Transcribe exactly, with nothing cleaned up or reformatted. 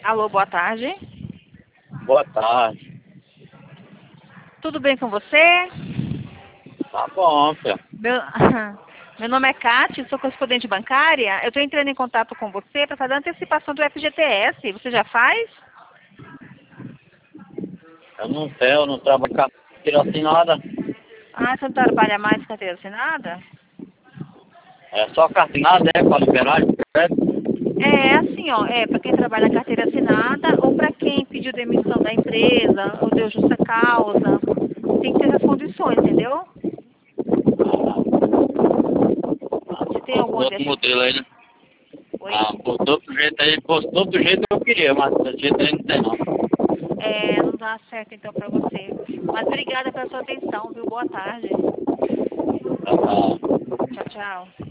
Alô, boa tarde. Boa tarde. Tudo bem com você? Tá bom, filho. Meu, meu nome é Cátia, sou correspondente bancária. Eu estou entrando em contato com você para fazer a antecipação do F G T S. Você já faz? Eu não sei, eu não trabalho com carteira assinada. Ah, você não trabalha mais com carteira assinada? É só carteira, é, para liberar de crédito. É assim, ó, é para quem trabalha carteira assinada ou para quem pediu demissão da empresa ou deu justa causa. Tem que ter as condições, entendeu? Você tem alguma Outro dessas? modelo aí, né? Oi? Ah, por todo jeito aí, por todo jeito eu queria, mas desse jeito aí não tem não. É, não dá certo então para você. Mas obrigada pela sua atenção, viu? Boa tarde. Tá, tá. Tchau, tchau.